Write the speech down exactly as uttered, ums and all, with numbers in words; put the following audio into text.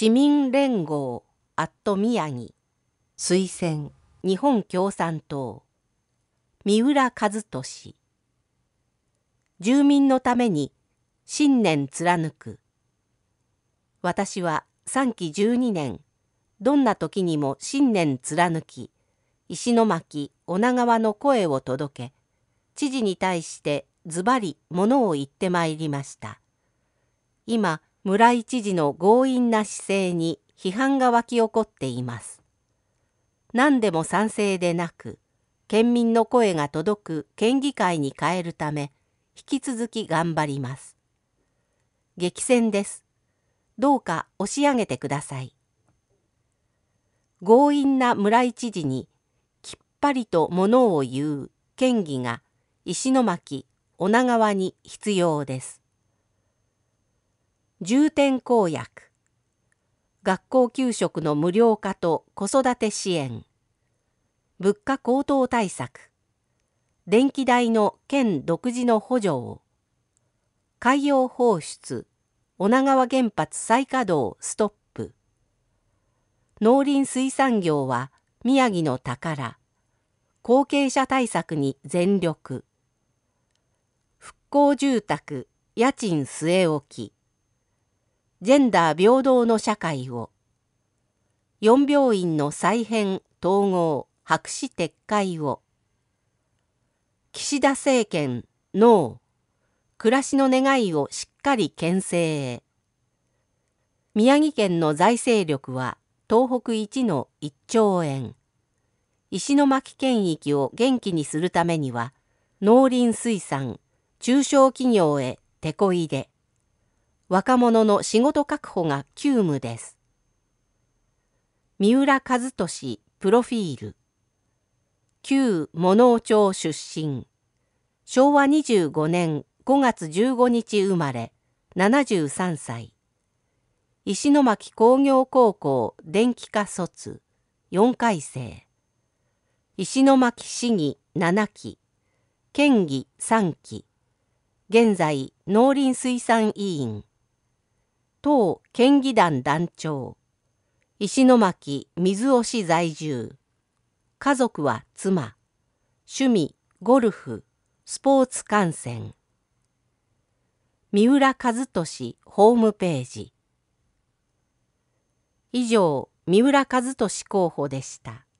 市民連合アット宮城推薦日本共産党三浦和俊住民のために信念貫く。私はさんきじゅうにねんどんな時にも信念貫き石巻女川の声を届け知事に対してズバリものを言ってまいりました。今村井知事の強引な姿勢に批判が湧き起こっています。何でも賛成でなく県民の声が届く県議会に変えるため引き続き頑張ります。激戦です。どうか押し上げてください。強引な村井知事にきっぱりとものを言う県議が石巻女川に必要です。重点公約、学校給食の無料化と子育て支援、物価高騰対策、電気代の県独自の補助を、海洋放出、女川原発再稼働ストップ、農林水産業は宮城の宝、後継者対策に全力、復興住宅、家賃据え置き、ジェンダー平等の社会を、よん病院の再編統合白紙撤回を、岸田政権ノー、暮らしの願いをしっかり県政へ。宮城県の財政力は東北一のいっちょうえん。石巻県域を元気にするためには農林水産、中小企業へてこ入れ。若者の仕事確保が急務です。三浦和俊プロフィール。旧物尾町出身。しょうわにじゅうごねんごがつじゅうごにち生まれ、ななじゅうさんさい。石巻工業高校電気科卒、よんかい生。石巻市議ななき、県議さんき。現在農林水産委員。当県議団団長。石巻水尾市在住。家族は妻。趣味ゴルフ、スポーツ観戦。三浦和俊ホームページ。以上、三浦和俊候補でした。